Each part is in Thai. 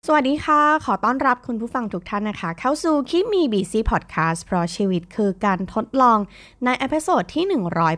สวัสดีค่ะขอต้อนรับคุณผู้ฟังทุกท่านนะคะเข้าสู่คิมมี่บีซีพอดแคสต์เพราะชีวิตคือการทดลองในเอพิโซดที่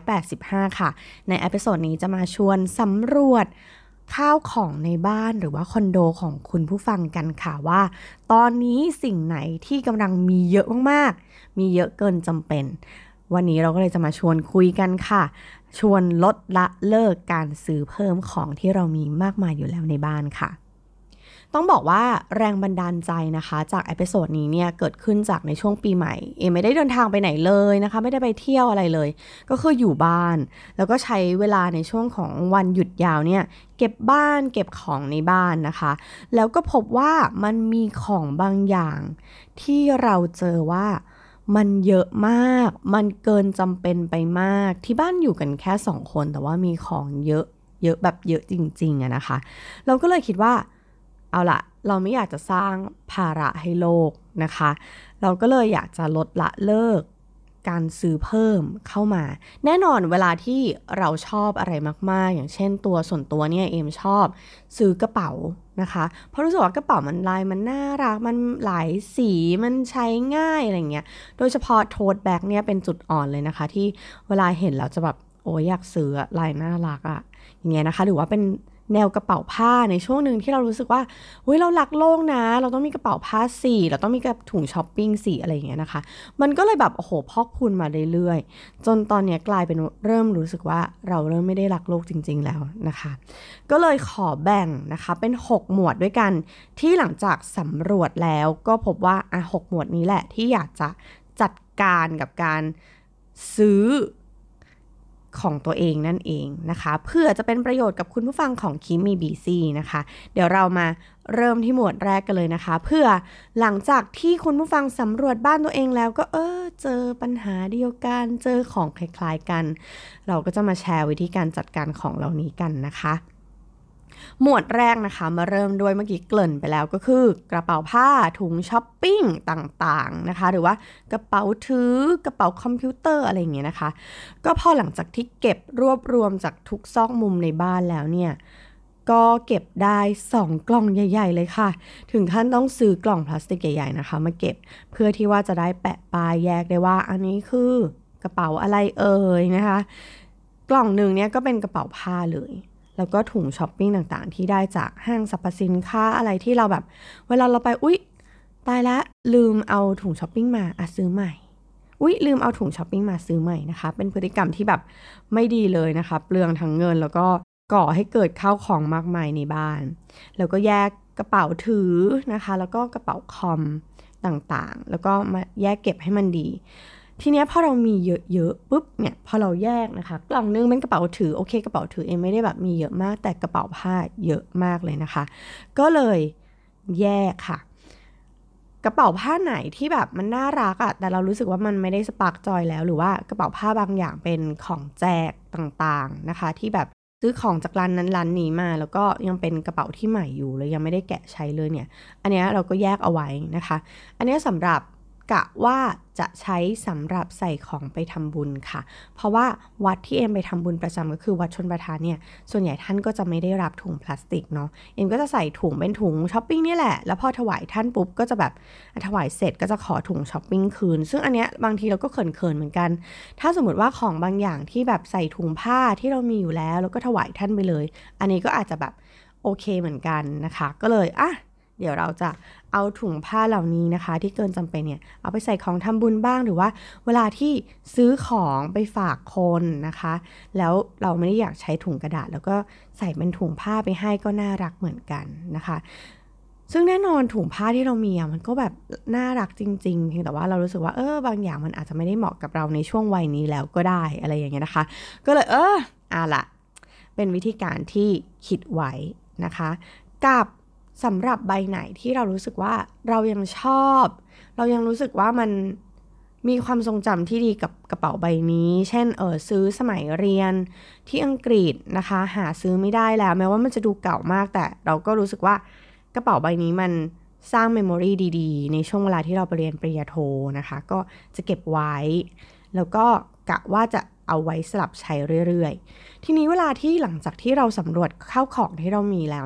185ค่ะในเอพิโซดนี้จะมาชวนสำรวจข้าวของในบ้านหรือว่าคอนโดของคุณผู้ฟังกันค่ะว่าตอนนี้สิ่งไหนที่กำลังมีเยอะมากๆมีเยอะเกินจำเป็นวันนี้เราก็เลยจะมาชวนคุยกันค่ะชวนลดละเลิกการซื้อเพิ่มของที่เรามีมากมายอยู่แล้วในบ้านค่ะ ต้องบอกว่าแรงบันดาลใจนะคะจากเอพิโซดนี้เนี่ยเกิดขึ้นจากในช่วงปีใหม่ไม่ได้เดินทางไปไหนเลยนะคะไม่ได้ไปเที่ยวอะไรเลยก็คืออยู่บ้านแล้วก็ใช้เวลาในช่วงของวันหยุดยาวเนี่ยเก็บบ้านเก็บของในบ้านนะคะแล้วก็พบว่ามันมีของบางอย่างที่เราเจอว่ามันเยอะมากมันเกินจำเป็นไปมากที่บ้านอยู่กันแค่2 คนแต่ว่ามีของเยอะเยอะแบบเยอะจริงๆอะนะคะเราก็เลยคิดว่า เอาล่ะเราไม่อยากจะสร้างภาระให้โลกนะคะเราก็เลยอยากจะลดละเลิกการซื้อเพิ่มเข้ามาแน่นอนเวลาที่เราชอบอะไรมากๆอย่างเช่นตัวส่วนตัวเนี่ยเอมชอบซื้อกระเป๋านะคะเพราะรู้สึกว่ากระเป๋ามันลายมันน่ารักมันหลายสีมันใช้ง่ายอะไรเงี้ยโดยเฉพาะโทสแบ็กเนี่ยเป็นจุดอ่อนเลยนะคะที่เวลาเห็นแล้วจะแบบโอ้ยอยากซื้อลายน่ารักอะอย่างเงี้ยนะคะหรือว่าเป็นแนวกระเป๋าผ้าในช่วงหนึ่งที่เรารู้สึกว่าเฮ้ยเรารักโลกนะเราต้องมีกระเป๋าผ้าสีเราต้องมีกระถุงช้อปปิ้งสีอะไรอย่างเงี้ยนะคะมันก็เลยแบบโอ้โหพอกพูนมาเรื่อยๆจนตอนนี้กลายเป็นเริ่มรู้สึกว่าเราเริ่มไม่ได้รักโลกจริงๆแล้วนะคะก็เลยขอแบ่งนะคะเป็น6หมวดด้วยกันที่หลังจากสำรวจแล้วก็พบว่า6หมวดนี้แหละที่อยากจะจัดการกับการซื้อของตัวเองนั่นเองนะคะเพื่อจะเป็นประโยชน์กับคุณผู้ฟังของคิมมี่บีซีนะคะเดี๋ยวเรามาเริ่มที่หมวดแรกกันเลยนะคะเพื่อหลังจากที่คุณผู้ฟังสำรวจบ้านตัวเองแล้วก็เจอปัญหาเดียวกันเจอของคล้ายๆกันเราก็จะมาแชร์วิธีการจัดการของเหล่านี้กันนะคะหมวดแรกนะคะมาเริ่มด้วยเมื่อกี้เกริ่นไปแล้วก็คือกระเป๋าผ้าถุงช้อปปิ้งต่างๆนะคะหรือว่ากระเป๋าถือกระเป๋าคอมพิวเตอร์อะไรอย่างเงี้ยนะคะก็พอหลังจากที่เก็บรวบรวมจากทุกซอกมุมในบ้านแล้วเนี่ยก็เก็บได้2 กล่องใหญ่ๆเลยค่ะถึงขั้นต้องซื้อกล่องพลาสติกใหญ่ๆนะคะมาเก็บเพื่อที่ว่าจะได้แปะป้ายแยกได้ว่าอันนี้คือกระเป๋าอะไรเอ่ยนะคะกล่องหนึ่งเนี่ยก็เป็นกระเป๋าผ้าเลย แล้วก็ถุงช้อปปิ้งต่างๆที่ได้จากห้างสรรพสินค้าอะไรที่เราแบบเวลาเราไปอุ๊ยตายละลืมเอาถุงช้อปปิ้งมาซื้อใหม่อุ๊ยลืมเอาถุงช้อปปิ้งมาซื้อใหม่นะคะเป็นพฤติกรรมที่แบบไม่ดีเลยนะคะเปลืองทั้งเงินแล้วก็ก่อให้เกิดข้าวของมากมายในบ้านแล้วก็แยกกระเป๋าถือนะคะแล้วก็กระเป๋าคอมต่างๆแล้วก็มาแยกเก็บให้มันดี ทีเนี้ยพอเรามีเยอะๆปุ๊บเนี่ยพอเราแยกนะคะกล่องนึงเป็นกระเป๋าถือโอเคกระเป๋าถือเองไม่ได้แบบมีเยอะมากแต่กระเป๋าผ้าเยอะมากเลยนะคะก็เลยแยกค่ะกระเป๋าผ้าไหนที่แบบมันน่ารักอะแต่เรารู้สึกว่ามันไม่ได้สปาร์กจอยแล้วหรือว่ากระเป๋าผ้าบางอย่างเป็นของแจกต่างๆนะคะที่แบบซื้อของจากร้านนั้นร้านนี้มาแล้วก็ยังเป็นกระเป๋าที่ใหม่อยู่เลยยังไม่ได้แกะใช้เลยเนี่ยอันนี้เราก็แยกเอาไว้นะคะอันนี้สำหรับ กะว่าจะใช้สำหรับใส่ของไปทำบุญค่ะเพราะว่าวัดที่เอ็มไปทำบุญประจำก็คือวัดชลประทานเนี่ยส่วนใหญ่ท่านก็จะไม่ได้รับถุงพลาสติกเนาะเอ็มก็จะใส่ถุงเป็นถุงช้อปปิ้งนี่แหละแล้วพอถวายท่านปุ๊บก็จะแบบถวายเสร็จก็จะขอถุงช้อปปิ้งคืนซึ่งอันเนี้ยบางทีเราก็เขินๆเหมือนกันถ้าสมมติว่าของบางอย่างที่แบบใส่ถุงผ้าที่เรามีอยู่แล้วก็ถวายท่านไปเลยอันนี้ก็อาจจะแบบโอเคเหมือนกันนะคะก็เลยเดี๋ยวเราจะเอาถุงผ้าเหล่านี้นะคะที่เกินจำเป็นเนี่ยเอาไปใส่ของทำบุญบ้างหรือว่าเวลาที่ซื้อของไปฝากคนนะคะแล้วเราไม่ได้อยากใช้ถุงกระดาษแล้วก็ใส่เป็นถุงผ้าไปให้ก็น่ารักเหมือนกันนะคะซึ่งแน่นอนถุงผ้าที่เรามีมันก็แบบน่ารักจริงๆเพียงแต่ว่าเรารู้สึกว่าบางอย่างมันอาจจะไม่ได้เหมาะกับเราในช่วงวัยนี้แล้วก็ได้อะไรอย่างเงี้ยนะคะก็เลยล่ะเป็นวิธีการที่คิดไว้นะคะกับสำหรับใบไหนที่เรารู้สึกว่าเรายังชอบเรายังรู้สึกว่ามันมีความทรงจำที่ดีกับกระเป๋าใบนี้เช่นซื้อสมัยเรียนที่อังกฤษนะคะหาซื้อไม่ได้แล้วแม้ว่ามันจะดูเก่ามากแต่เราก็รู้สึกว่ากระเป๋าใบนี้มันสร้างเมมโมรีดีๆในช่วงเวลาที่เราไปเรียนปริญญาโทนะคะก็จะเก็บไว้แล้วก็กะว่าจะเอาไว้สลับใช้เรื่อยๆทีนี้เวลาที่หลังจากที่เราสำรวจข้าวของที่เรามีแล้วเนี่ย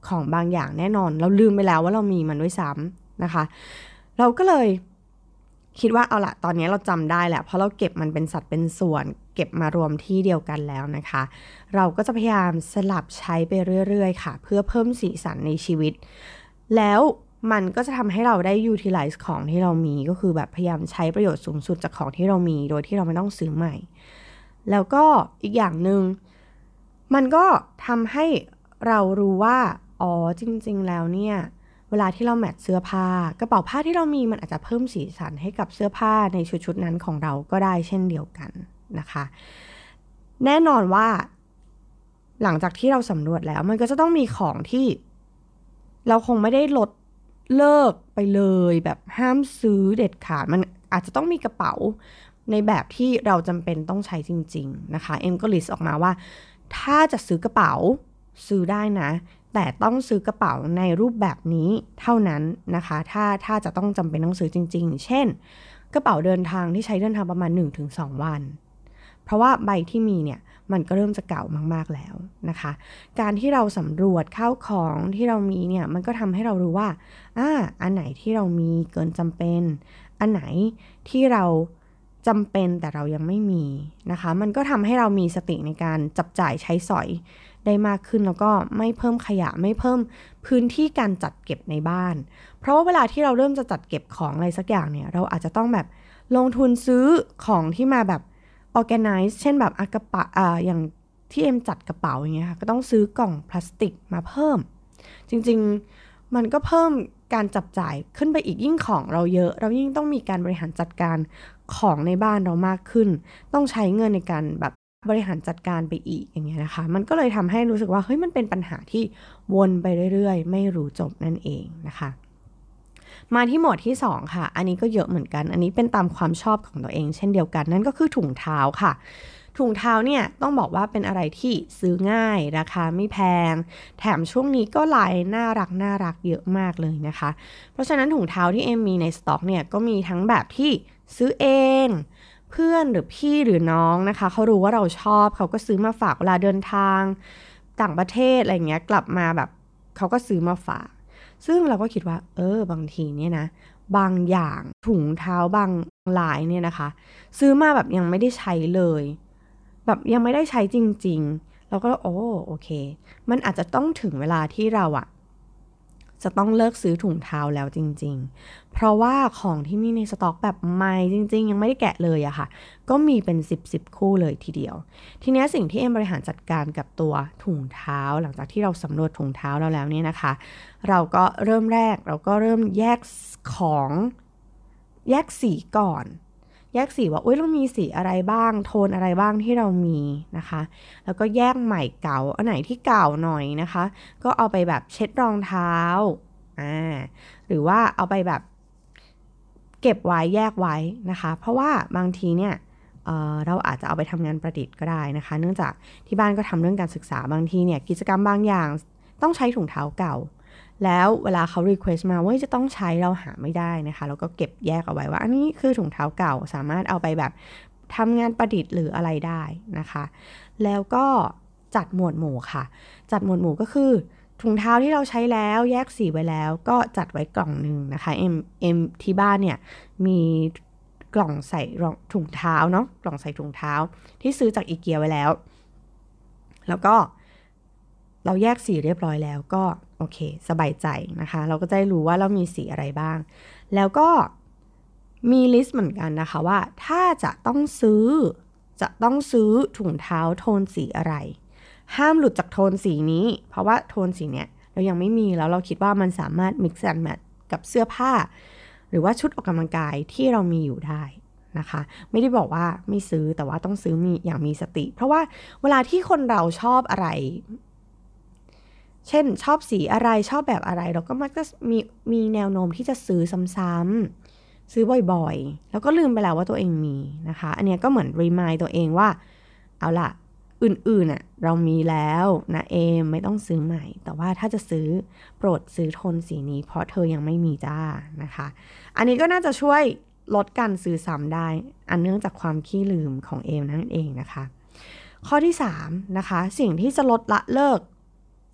ของบางอย่างแน่นอนเราลืมไปแล้วว่าเรามีมันด้วยซ้ำนะคะเราก็เลยคิดว่าเอาละตอนนี้เราจำได้แหละเพราะเราเก็บมันเป็นสัดเป็นส่วนเก็บมารวมที่เดียวกันแล้วนะคะเราก็จะพยายามสลับใช้ไปเรื่อยๆค่ะเพื่อเพิ่มสีสันในชีวิตแล้วมันก็จะทำให้เราได้ utilize ของที่เรามีก็คือแบบพยายามใช้ประโยชน์สูงสุดจากของที่เรามีโดยที่เราไม่ต้องซื้อใหม่แล้วก็อีกอย่างหนึ่งมันก็ทำให้เรารู้ว่าอ๋อจริงๆแล้วเนี่ยเวลาที่เราแมทเสื้อผ้ากระเป๋าผ้าที่เรามีมันอาจจะเพิ่มสีสันให้กับเสื้อผ้าในชุดนั้นของเราก็ได้เช่นเดียวกันนะคะแน่นอนว่าหลังจากที่เราสำรวจแล้วมันก็จะต้องมีของที่เราคงไม่ได้ลดเลิกไปเลยแบบห้ามซื้อเด็ดขาดมันอาจจะต้องมีกระเป๋าในแบบที่เราจำเป็นต้องใช้จริงๆนะคะเอ็มก็ลิสต์ออกมาว่าถ้าจะซื้อกระเป๋าซื้อได้นะแต่ต้องซื้อกระเป๋าในรูปแบบนี้เท่านั้นนะคะถ้าจะต้องจำเป็นต้องซื้อจริงๆเช่นกระเป๋าเดินทางที่ใช้เดินทางประมาณ 1-2 วันเพราะว่าใบที่มีเนี่ยมันก็เริ่มจะเก่ามากๆแล้วนะคะการที่เราสำรวจข้าวของที่เรามีเนี่ยมันก็ทำให้เรารู้ว่าอันไหนที่เรามีเกินจำเป็นอันไหนที่เราจำเป็นแต่เรายังไม่มีนะคะมันก็ทำให้เรามีสติในการจับจ่ายใช้สอยได้มากขึ้นแล้วก็ไม่เพิ่มขยะไม่เพิ่มพื้นที่การจัดเก็บในบ้านเพราะว่าเวลาที่เราเริ่มจะจัดเก็บของอะไรสักอย่างเนี่ยเราอาจจะต้องแบบลงทุนซื้อของที่มาแบบorganize เช่นแบบกระเป๋าอย่างที่เอ็มจัดกระเป๋าอย่างเงี้ยค่ะก็ต้องซื้อกล่องพลาสติกมาเพิ่มจริงๆมันก็เพิ่มการจับจ่ายขึ้นไปอีกยิ่งของเราเยอะเรายิ่งต้องมีการบริหารจัดการของในบ้านเรามากขึ้นต้องใช้เงินในการแบบบริหารจัดการไปอีกอย่างเงี้ยนะคะมันก็เลยทำให้รู้สึกว่าเฮ้ยมันเป็นปัญหาที่วนไปเรื่อยๆไม่รู้จบนั่นเองนะคะมาที่หมวดที่2ค่ะอันนี้ก็เยอะเหมือนกันอันนี้เป็นตามความชอบของตัวเองเช่นเดียวกันนั่นก็คือถุงเท้าค่ะถุงเท้าเนี่ยต้องบอกว่าเป็นอะไรที่ซื้อง่ายราคาไม่แพงแถมช่วงนี้ก็ลายน่ารักเยอะมากเลยนะคะเพราะฉะนั้นถุงเท้าที่เอ็มมีในสต็อกเนี่ยก็มีทั้งแบบที่ซื้อเองเพื่อนหรือพี่หรือน้องนะคะเขารู้ว่าเราชอบเขาก็ซื้อมาฝากเวลาเดินทางต่างประเทศอะไรเงี้ยกลับมาแบบเขาก็ซื้อมาฝากซึ่งเราก็คิดว่าบางทีเนี่ยนะบางอย่างถุงเท้าบางลายเนี่ยนะคะซื้อมาแบบยังไม่ได้ใช้เลยแบบยังไม่ได้ใช้จริงๆเราก็โอเคมันอาจจะต้องถึงเวลาที่เราจะต้องเลิกซื้อถุงเท้าแล้วจริงๆเพราะว่าของที่มีในสต็อกแบบใหม่จริงๆยังไม่ได้แกะเลยอะค่ะก็มีเป็น10คู่เลยทีเดียวทีนี้สิ่งที่เอ็มบริหารจัดการกับตัวถุงเท้าหลังจากที่เราสำรวจถุงเท้าแล้วเนี่ยนะคะเราก็เริ่มแยกของแยกสีก่อนแยกสีว่าเรามีสีอะไรบ้างโทนอะไรบ้างที่เรามีนะคะแล้วก็แยกใหม่เก่าอันไหนที่เก่าหน่อยนะคะก็เอาไปแบบเช็ดรองเท้าหรือว่าเอาไปแบบเก็บไว้แยกไว้นะคะเพราะว่าบางทีเนี่ยเราอาจจะเอาไปทำงานประดิษฐ์ก็ได้นะคะเนื่องจากที่บ้านก็ทำเรื่องการศึกษาบางทีเนี่ยกิจกรรมบางอย่างต้องใช้ถุงเท้าเก่าแล้วเวลาเขารีเควสต์มาว่าจะต้องใช้เราหาไม่ได้นะคะแล้วก็เก็บแยกเอาไว้ว่าอันนี้คือถุงเท้าเก่าสามารถเอาไปแบบทำงานประดิษฐ์หรืออะไรได้นะคะแล้วก็จัดหมวดหมู่ค่ะจัดหมวดหมู่ก็คือถุงเท้าที่เราใช้แล้วแยกสีไว้แล้วก็จัดไว้กล่องหนึ่งนะคะเอ็มที่บ้านเนี่ยมีกล่องใส่ถุงเท้าเนาะกล่องใส่ถุงเท้าที่ซื้อจากอีเกียไว้แล้วก็เราแยกสีเรียบร้อยแล้วก็โอเคสบายใจนะคะเราก็จะได้รู้ว่าเรามีสีอะไรบ้างแล้วก็มีลิสต์เหมือนกันนะคะว่าถ้าจะต้องซื้อถุงเท้าโทนสีอะไรห้ามหลุดจากโทนสีนี้เพราะว่าโทนสีเนี้ยเรายังไม่มีแล้วเราคิดว่ามันสามารถ mix and match กับเสื้อผ้าหรือว่าชุดออกกำลังกายที่เรามีอยู่ได้นะคะไม่ได้บอกว่าไม่ซื้อแต่ว่าต้องซื้อมีอย่างมีสติเพราะว่าเวลาที่คนเราชอบอะไรเช่นชอบสีอะไรชอบแบบอะไรเราก็มักจะมีแนวโน้มที่จะซื้อซ้ำๆซื้อบ่อยๆแล้วก็ลืมไปแล้วว่าตัวเองมีนะคะอันนี้ก็เหมือนรีมายตัวเองว่าเอาล่ะอื่นๆเรามีแล้วนะไม่ต้องซื้อใหม่แต่ว่าถ้าจะซื้อโปรดซื้อโทนสีนี้เพราะเธอยังไม่มีจ้านะคะอันนี้ก็น่าจะช่วยลดการซื้อซ้ำได้อันเนื่องจากความขี้ลืมของนั่นเองนะคะข้อที่3นะคะสิ่งที่จะลดละเลิก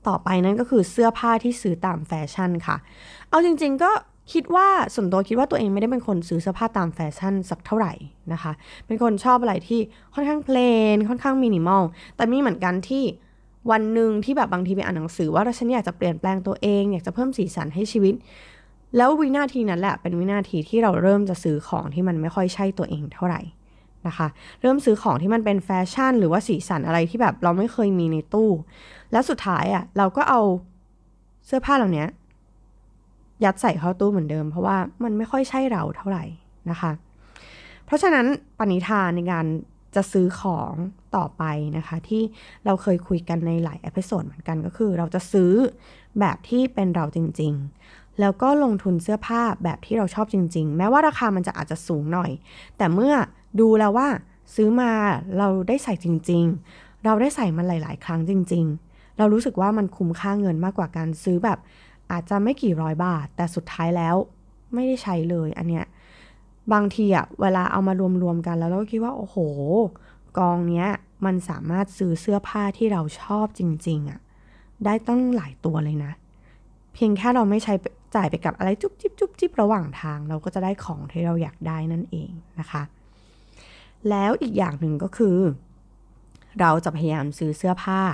ต่อไปนั่นก็คือเสื้อผ้าที่ซื้อตามแฟชั่นค่ะเอาจริงๆก็คิดว่าส่วนตัวคิดว่าตัวเองไม่ได้เป็นคนซื้อเสื้อผ้าตามแฟชั่นสักเท่าไหร่นะคะเป็นคนชอบอะไรที่ค่อนข้างเพลนค่อนข้างมินิมอลแต่มีเหมือนกันที่วันหนึ่งที่แบบบางทีไปอ่านหนังสือว่าฉันอยากจะเปลี่ยนแปลงตัวเองอยากจะเพิ่มสีสันให้ชีวิตแล้ววินาทีนั้นแหละเป็นวินาทีที่เราเริ่มจะซื้อของที่มันไม่ค่อยใช่ตัวเองเท่าไหร่นะคะเริ่มซื้อของที่มันเป็นแฟชั่นหรือว่าสีสันอะไรที่แบบเราไม่เคยมีในตู้แล้วสุดท้ายเราก็เอาเสื้อผ้าเหล่านี้ยัดใส่เข้าตู้เหมือนเดิมเพราะว่ามันไม่ค่อยใช่เราเท่าไหร่นะคะเพราะฉะนั้นปณิธานในการจะซื้อของต่อไปนะคะที่เราเคยคุยกันในหลายเอพิโซดเหมือนกันก็คือเราจะซื้อแบบที่เป็นเราจริงๆแล้วก็ลงทุนเสื้อผ้าแบบที่เราชอบจริงๆแม้ว่าราคามันจะอาจจะสูงหน่อยแต่เมื่อดูแล้วว่าซื้อมาเราได้ใส่จริงๆเราได้ใส่มันหลายๆครั้งจริงๆเรารู้สึกว่ามันคุ้มค่าเงินมากกว่าการซื้อแบบอาจจะไม่กี่ร้อยบาทแต่สุดท้ายแล้วไม่ได้ใช้เลยอันเนี้ยบางทีเวลาเอามารวมๆกันแล้วเราก็คิดว่าโอ้โหกองเนี้ยมันสามารถซื้อเสื้อผ้าที่เราชอบจริงๆได้ตั้งหลายตัวเลยนะเพียงแค่เราไม่ใช้จ่ายไปกับอะไรจุ๊บจิ๊บจุ๊บจิ๊บระหว่างทางเราก็จะได้ของที่เราอยากได้นั่นเองนะคะแล้วอีกอย่างหนึ่งก็คือเราจะพยายามซื้อเสื้อผ้า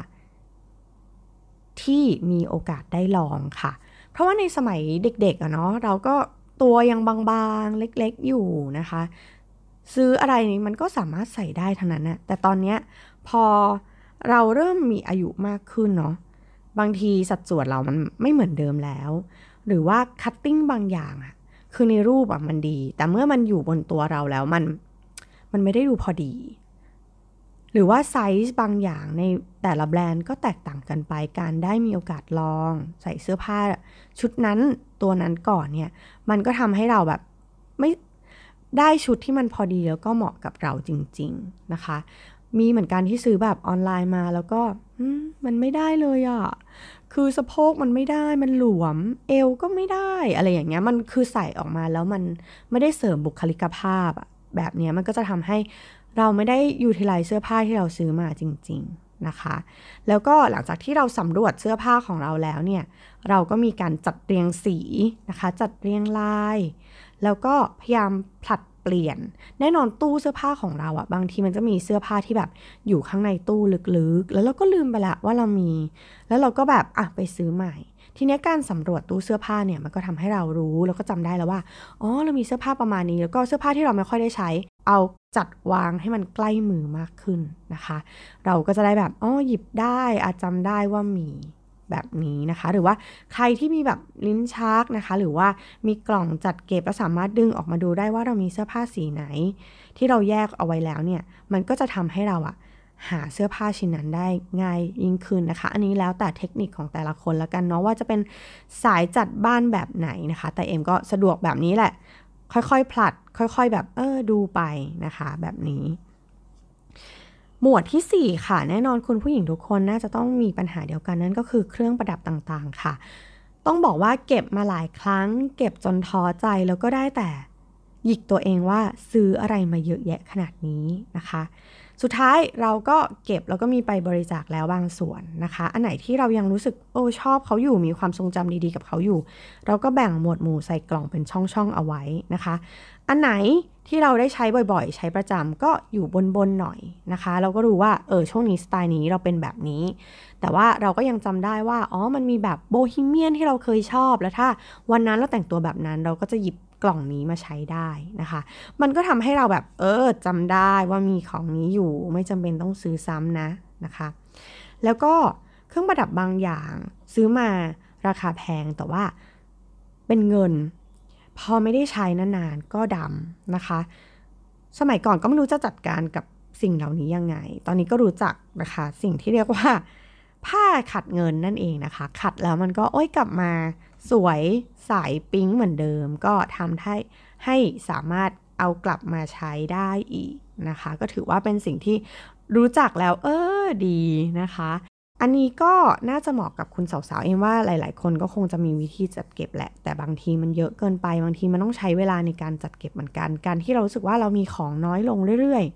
ที่มีโอกาสได้ลองค่ะเพราะว่าในสมัยเด็กๆเนาะเราก็ตัวยังบางๆเล็กๆอยู่นะคะซื้ออะไรนี้มันก็สามารถใส่ได้ทั้งนั้นนะแต่ตอนนี้พอเราเริ่มมีอายุมากขึ้นเนาะบางทีสัดส่วนเรามันไม่เหมือนเดิมแล้วหรือว่าคัตติ้งบางอย่างคือในรูปมันดีแต่เมื่อมันอยู่บนตัวเราแล้วมันไม่ได้ดูพอดีหรือว่าไซส์บางอย่างในแต่ละแบรนด์ก็แตกต่างกันไปการได้มีโอกาสลองใส่เสื้อผ้าชุดนั้นตัวนั้นก่อนเนี่ยมันก็ทำให้เราแบบไม่ได้ชุดที่มันพอดีแล้วก็เหมาะกับเราจริงๆนะคะมีเหมือนกันที่ซื้อแบบออนไลน์มาแล้วก็มันไม่ได้เลยคือสะโพกมันไม่ได้มันหลวมเอวก็ไม่ได้อะไรอย่างเงี้ยมันคือใส่ออกมาแล้วมันไม่ได้เสริมบุคลิกภาพแบบเนี้ยมันก็จะทำให้เราไม่ได้ยูทิลไลซ์เสื้อผ้าที่เราซื้อมาจริงๆนะคะแล้วก็หลังจากที่เราสำรวจเสื้อผ้าของเราแล้วเนี่ยเราก็มีการจัดเรียงสีนะคะจัดเรียงลายแล้วก็พยายามผลัดเปลี่ยนแน่นอนตู้เสื้อผ้าของเราบางทีมันจะมีเสื้อผ้าที่แบบอยู่ข้างในตู้ลึกๆแล้วเราก็ลืมไปละว่าเรามีแล้วเราก็แบบไปซื้อใหม่ทีนี้การสำรวจตู้เสื้อผ้าเนี่ยมันก็ทำให้เรารู้แล้วก็จำได้แล้วว่าเรามีเสื้อผ้าประมาณนี้แล้วก็เสื้อผ้าที่เราไม่ค่อยได้ใช้เอาจัดวางให้มันใกล้มือมากขึ้นนะคะเราก็จะได้แบบหยิบได้จำได้ว่ามีแบบนี้นะคะหรือว่าใครที่มีแบบลิ้นชักนะคะหรือว่ามีกล่องจัดเก็บแล้วสามารถดึงออกมาดูได้ว่าเรามีเสื้อผ้าสีไหนที่เราแยกเอาไว้แล้วเนี่ยมันก็จะทำให้เราหาเสื้อผ้าชิ้นนั้นได้ง่ายยิ่งขึ้นนะคะอันนี้แล้วแต่เทคนิคของแต่ละคนแล้วกันเนาะว่าจะเป็นสายจัดบ้านแบบไหนนะคะแต่เอ็มก็สะดวกแบบนี้แหละค่อยๆผลัดค่อยๆแบบดูไปนะคะแบบนี้หมวดที่4ค่ะแน่นอนคุณผู้หญิงทุกคนน่าจะต้องมีปัญหาเดียวกันนั่นก็คือเครื่องประดับต่างๆค่ะต้องบอกว่าเก็บมาหลายครั้งเก็บจนท้อใจแล้วก็ได้แต่หยิกตัวเองว่าซื้ออะไรมาเยอะแยะขนาดนี้นะคะสุดท้ายเราก็เก็บแล้วก็มีไปบริจาคแล้วบางส่วนนะคะอันไหนที่เรายังรู้สึกชอบเขาอยู่มีความทรงจำดีๆกับเขาอยู่เราก็แบ่งหมวดหมู่ใส่กล่องเป็นช่องๆเอาไว้นะคะอันไหนที่เราได้ใช้บ่อยๆใช้ประจำก็อยู่บนๆหน่อยนะคะเราก็รู้ว่าช่วงนี้สไตล์นี้เราเป็นแบบนี้แต่ว่าเราก็ยังจำได้ว่ามันมีแบบโบฮีเมียนที่เราเคยชอบแล้วถ้าวันนั้นเราแต่งตัวแบบนั้นเราก็จะหยิบกล่องนี้มาใช้ได้นะคะมันก็ทำให้เราแบบจำได้ว่ามีของนี้อยู่ไม่จำเป็นต้องซื้อซ้ำนะคะแล้วก็เครื่องประดับบางอย่างซื้อมาราคาแพงแต่ว่าเป็นเงินพอไม่ได้ใช้นานๆก็ดำนะคะสมัยก่อนก็ไม่รู้จะจัดการกับสิ่งเหล่านี้ยังไงตอนนี้ก็รู้จักนะคะสิ่งที่เรียกว่าผ้าขัดเงินนั่นเองนะคะขัดแล้วมันก็กลับมาสวยใสปิ๊งเหมือนเดิมก็ทำให้สามารถเอากลับมาใช้ได้อีกนะคะก็ถือว่าเป็นสิ่งที่รู้จักแล้วดีนะคะอันนี้ก็น่าจะเหมาะกับคุณสาวๆเองว่าหลายๆคนก็คงจะมีวิธีจัดเก็บแหละแต่บางทีมันเยอะเกินไปบางทีมันต้องใช้เวลาในการจัดเก็บเหมือนกันการที่เรารู้สึกว่าเรามีของน้อยลงเรื่อยๆ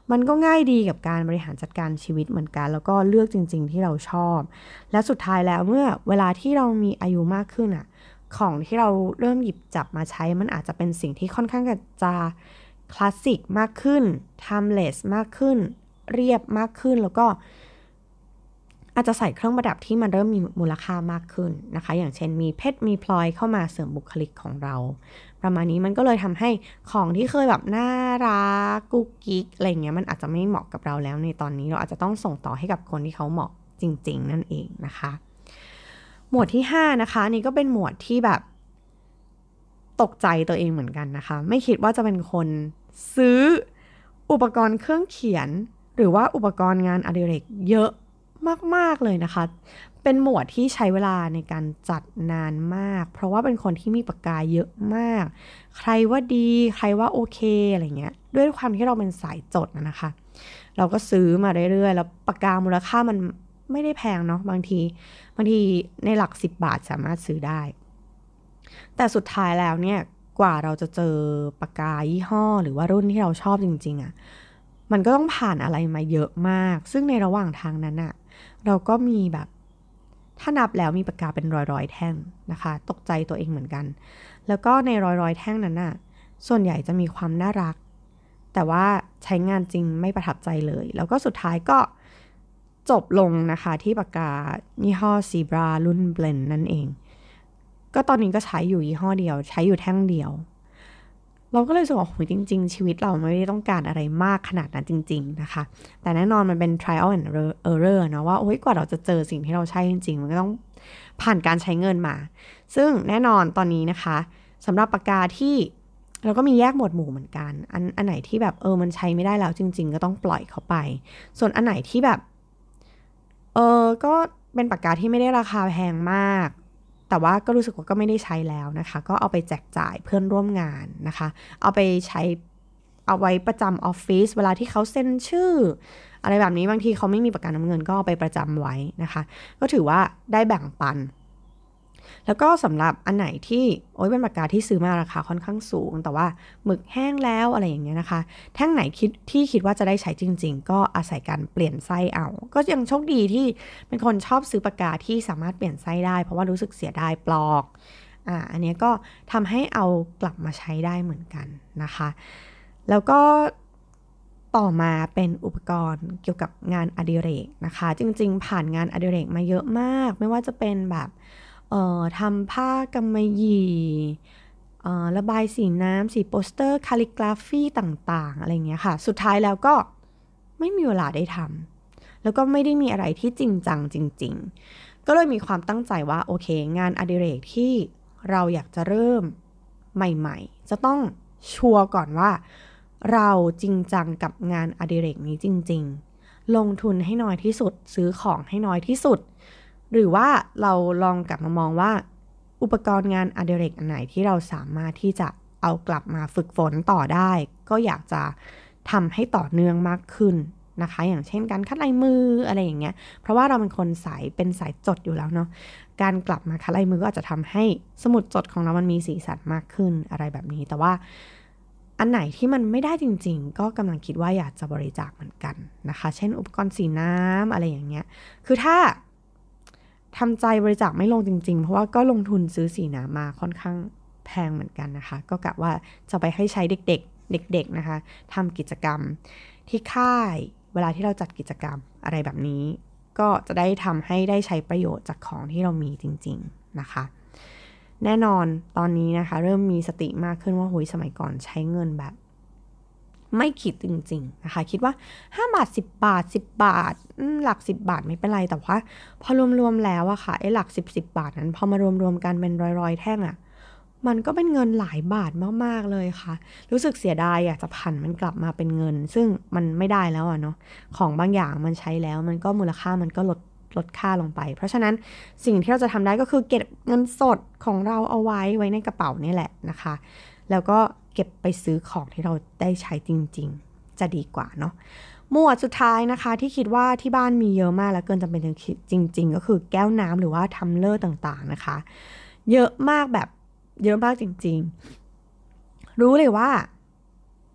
มันก็ง่ายดีกับการบริหารจัดการชีวิตเหมือนกันแล้วก็เลือกจริงๆที่เราชอบและสุดท้ายแล้วเมื่อเวลาที่เรามีอายุมากขึ้นอ่ะของที่เราเริ่มหยิบจับมาใช้มันอาจจะเป็นสิ่งที่ค่อนข้างจะคลาสสิกมากขึ้น timeless มากขึ้นเรียบมากขึ้นแล้วก็อาจจะใส่เครื่องประดับที่มันเริ่มมีมูลค่ามากขึ้นนะคะอย่างเช่นมีเพชรมีพลอยเข้ามาเสริมบุคลิกของเราประมาณนี้มันก็เลยทำให้ของที่เคยแบบน่ารักกุ๊กกิ๊กอะไรเงี้ยมันอาจจะไม่เหมาะกับเราแล้วในตอนนี้เราอาจจะต้องส่งต่อให้กับคนที่เขาเหมาะจริงๆนั่นเองนะคะหมวดที่5นะคะนี่ก็เป็นหมวดที่แบบตกใจตัวเองเหมือนกันนะคะไม่คิดว่าจะเป็นคนซื้ออุปกรณ์เครื่องเขียนหรือว่าอุปกรณ์งานอดิเรกเยอะมากๆเลยนะคะเป็นหมวดที่ใช้เวลาในการจัดนานมากเพราะว่าเป็นคนที่มีปากกาเยอะมากใครว่าดีใครว่าโอเคอะไรเงี้ยด้วยความที่เราเป็นสายจดนะคะเราก็ซื้อมาเรื่อยๆแล้วปากกามูลค่ามันไม่ได้แพงเนาะบางทีในหลัก10 บาทสามารถซื้อได้แต่สุดท้ายแล้วเนี่ยกว่าเราจะเจอปากกายี่ห้อหรือว่ารุ่นที่เราชอบจริงๆมันก็ต้องผ่านอะไรมาเยอะมากซึ่งในระหว่างทางนั้นเราก็มีแบบถ้านับแล้วมีปากกาเป็นร้อยๆแท่งนะคะตกใจตัวเองเหมือนกันแล้วก็ในร้อยๆแท่งนั้นส่วนใหญ่จะมีความน่ารักแต่ว่าใช้งานจริงไม่ประทับใจเลยแล้วก็สุดท้ายก็จบลงนะคะที่ปากกายี่ห้อ Zebra รุ่น Blend นั่นเองก็ตอนนี้ก็ใช้อยู่ยี่ห้อเดียวใช้อยู่แท่งเดียวเราก็เลยรู้สึกว่าโหจริงๆชีวิตเราไม่ได้ต้องการอะไรมากขนาดนั้นจริงๆนะคะแต่แน่นอนมันเป็น trial and error เนาะว่ากว่าเราจะเจอสิ่งที่เราใช่จริงๆมันก็ต้องผ่านการใช้เงินมาซึ่งแน่นอนตอนนี้นะคะสำหรับปากกาที่เราก็มีแยกหมวดหมู่เหมือนกันอันไหนที่แบบมันใช้ไม่ได้แล้วจริงๆก็ต้องปล่อยเขาไปส่วนอันไหนที่แบบก็เป็นปากกาที่ไม่ได้ราคาแพงมากแต่ว่าก็รู้สึกว่าก็ไม่ได้ใช้แล้วนะคะก็เอาไปแจกจ่ายเพื่อนร่วมงานนะคะเอาไปใช้เอาไว้ประจำออฟฟิศเวลาที่เขาเซ็นชื่ออะไรแบบนี้บางทีเขาไม่มีปากกาน้ำเงินก็เอาไปประจำไว้นะคะก็ถือว่าได้แบ่งปันแล้วก็สำหรับอันไหนที่เป็นปากกาที่ซื้อมาราคาค่อนข้างสูงแต่ว่าหมึกแห้งแล้วอะไรอย่างเงี้ยนะคะแท่งไหนคิดว่าจะได้ใช้จริงๆก็อาศัยการเปลี่ยนไส้เอาก็ยังโชคดีที่เป็นคนชอบซื้อปากกาที่สามารถเปลี่ยนไส้ได้เพราะว่ารู้สึกเสียดายปลอกอันนี้ก็ทำให้เอากลับมาใช้ได้เหมือนกันนะคะแล้วก็ต่อมาเป็นอุปกรณ์เกี่ยวกับงานอดิเรกนะคะจริงๆผ่านงานอดิเรกมาเยอะมากไม่ว่าจะเป็นแบบทำผ้ากำมะหยี่ระบายสีน้ำสีโปสเตอร์คาลิกราฟีต่างๆอะไรเงี้ยค่ะสุดท้ายแล้วก็ไม่มีเวลาได้ทำแล้วก็ไม่ได้มีอะไรที่จริงจังจริงๆก็เลยมีความตั้งใจว่าโอเคงานอดิเรกที่เราอยากจะเริ่มใหม่ๆจะต้องชัวร์ก่อนว่าเราจริงจังกับงานอดิเรกนี้จริงๆลงทุนให้น้อยที่สุดซื้อของให้น้อยที่สุดหรือว่าเราลองกลับมามองว่าอุปกรณ์งานอดิเรกอันไหนที่เราสามารถที่จะเอากลับมาฝึกฝนต่อได้ก็อยากจะทำให้ต่อเนื่องมากขึ้นนะคะอย่างเช่นการคัดลายมืออะไรอย่างเงี้ยเพราะว่าเราเป็นคนเป็นสายจดอยู่แล้วเนาะการกลับมาคัดลายมือก็อาจจะทำให้สมุดจดของเรามันมีสีสันมากขึ้นอะไรแบบนี้แต่ว่าอันไหนที่มันไม่ได้จริงๆก็กำลังคิดว่าอยากจะบริจาคเหมือนกันนะคะเช่นอุปกรณ์สีน้ำอะไรอย่างเงี้ยคือถ้าทำใจบริจาคไม่ลงจริงๆเพราะว่าก็ลงทุนซื้อสีน้ำมาค่อนข้างแพงเหมือนกันนะคะก็กะว่าจะไปให้ใช้เด็กๆนะคะทำกิจกรรมที่ค่ายเวลาที่เราจัดกิจกรรมอะไรแบบนี้ก็จะได้ทำให้ได้ใช้ประโยชน์จากของที่เรามีจริงๆนะคะแน่นอนตอนนี้นะคะเริ่มมีสติมากขึ้นว่าสมัยก่อนใช้เงินแบบไม่คิดจริงๆนะคะคิดว่า5 บาท10 บาท10 บาทหลัก10 บาทไม่เป็นไรแต่ว่าพอรวมๆแล้วอะค่ะไอ้หลัก10 บาทนั้นพอมารวมๆกันเป็นร้อยๆแท่งอะมันก็เป็นเงินหลายบาทมากๆเลยค่ะรู้สึกเสียดายอยากจะผันมันกลับมาเป็นเงินซึ่งมันไม่ได้แล้วอะเนาะของบางอย่างมันใช้แล้วมันก็มูลค่ามันก็ลดค่าลงไปเพราะฉะนั้นสิ่งที่เราจะทำได้ก็คือเก็บเงินสดของเราเอาไว้ในกระเป๋านี่แหละนะคะแล้วก็เก็บไปซื้อของที่เราได้ใช้จริงๆจะดีกว่าเนาะหมวดสุดท้ายนะคะที่คิดว่าที่บ้านมีเยอะมากและเกินจำเป็นจริงๆก็คือแก้วน้ำหรือว่าทัมเลอร์ต่างๆนะคะเยอะมากแบบเยอะมากจริงๆรู้เลยว่า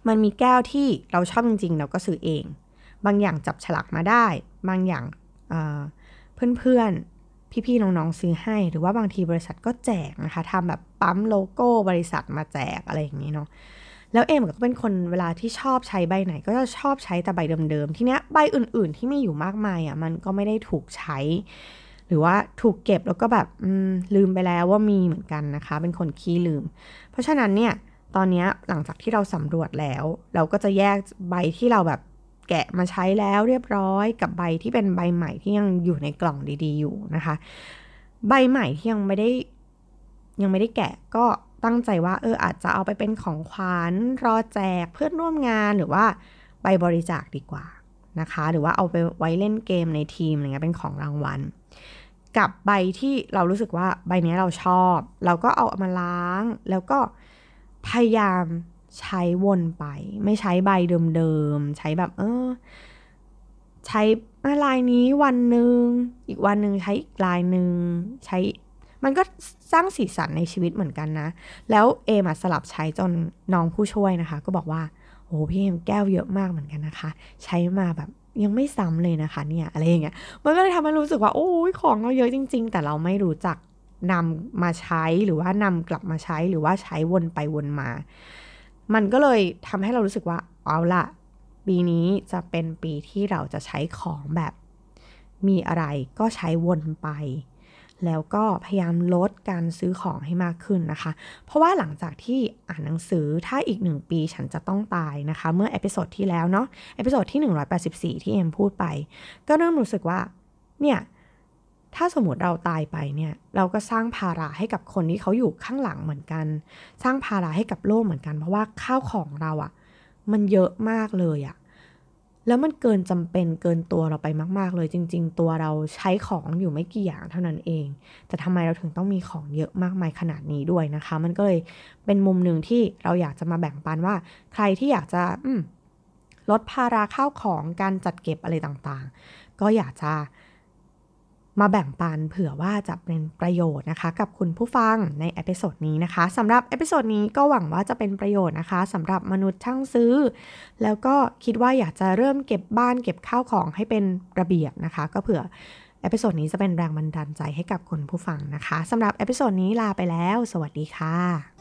มันมีแก้วที่เราชอบจริงๆเราก็ซื้อเองบางอย่างจับฉลากมาได้บางอย่างเพื่อนๆพี่ๆน้องๆซื้อให้หรือว่าบางทีบริษัทก็แจกนะคะทำแบบปั๊มโลโก้บริษัทมาแจกอะไรอย่างนี้เนาะแล้วเอมก็เป็นคนเวลาที่ชอบใช้ใบไหนก็จะชอบใช้แต่ใบเดิมๆทีเนี้ยใบอื่นๆที่มีอยู่มากมายมันก็ไม่ได้ถูกใช้หรือว่าถูกเก็บแล้วก็แบบลืมไปแล้วว่ามีเหมือนกันนะคะเป็นคนขี้ลืมเพราะฉะนั้นเนี่ยตอนนี้หลังจากที่เราสำรวจแล้วเราก็จะแยกใบที่เราแบบแกะมาใช้แล้วเรียบร้อยกับใบที่เป็นใบใหม่ที่ยังอยู่ในกล่องดีๆอยู่นะคะใบใหม่ที่ยังไม่ได้แกะก็ตั้งใจว่าอาจจะเอาไปเป็นของขวัญรอแจกเพื่อนร่วมงานหรือว่าใบบริจาคดีกว่านะคะหรือว่าเอาไปไว้เล่นเกมในทีมอะไรเงี้ยเป็นของรางวัลกับใบที่เรารู้สึกว่าใบนี้เราชอบเราก็เอามาล้างแล้วก็พยายามใช้วนไปไม่ใช้ใบเดิมๆใช้แบบใช้ลายนี้วันหนึ่งอีกวันหนึ่งใช้อีกลายหนึ่งใช้มันก็สร้างสีสันในชีวิตเหมือนกันนะแล้วเอมสลับใช้จนน้องผู้ช่วยนะคะก็บอกว่าโอ้พี่เอมแก้วเยอะมากเหมือนกันนะคะใช้มาแบบยังไม่ซ้ำเลยนะคะเนี่ยอะไรอย่างเงี้ยมันก็เลยทำให้รู้สึกว่าโอ้ยของเราเยอะจริงๆแต่เราไม่รู้จักนำมาใช้หรือว่านำกลับมาใช้หรือว่าใช้วนไปวนมามันก็เลยทำให้เรารู้สึกว่าเอาล่ะปีนี้จะเป็นปีที่เราจะใช้ของแบบมีอะไรก็ใช้วนไปแล้วก็พยายามลดการซื้อของให้มากขึ้นนะคะเพราะว่าหลังจากที่อ่านหนังสือถ้าอีก1 ปีฉันจะต้องตายนะคะเมื่อเอพิโซดที่แล้วเนาะเอพิโซดที่184ที่เอ็มพูดไปก็เริ่มรู้สึกว่าเนี่ยถ้าสมมติเราตายไปเนี่ยเราก็สร้างภาระให้กับคนที่เขาอยู่ข้างหลังเหมือนกันสร้างภาระให้กับโลกเหมือนกันเพราะว่าข้าวของเรามันเยอะมากเลยแล้วมันเกินจำเป็นเกินตัวเราไปมากๆเลยจริงๆตัวเราใช้ของอยู่ไม่กี่อย่างเท่านั้นเองแต่ทำไมเราถึงต้องมีของเยอะมากมายขนาดนี้ด้วยนะคะมันก็เลยเป็นมุมหนึ่งที่เราอยากจะมาแบ่งปันว่าใครที่อยากจะลดภาระข้าวของการจัดเก็บอะไรต่างๆก็อยากจะมาแบ่งปันเผื่อว่าจะเป็นประโยชน์นะคะกับคุณผู้ฟังในเอพิโซดนี้นะคะสำหรับเอพิโซดนี้ก็หวังว่าจะเป็นประโยชน์นะคะสำหรับมนุษย์ช่างซื้อแล้วก็คิดว่าอยากจะเริ่มเก็บบ้านเก็บข้าวของให้เป็นระเบียบนะคะก็เผื่อเอพิโซดนี้จะเป็นแรงบันดาลใจให้กับคุณผู้ฟังนะคะสำหรับเอพิโซดนี้ลาไปแล้วสวัสดีค่ะ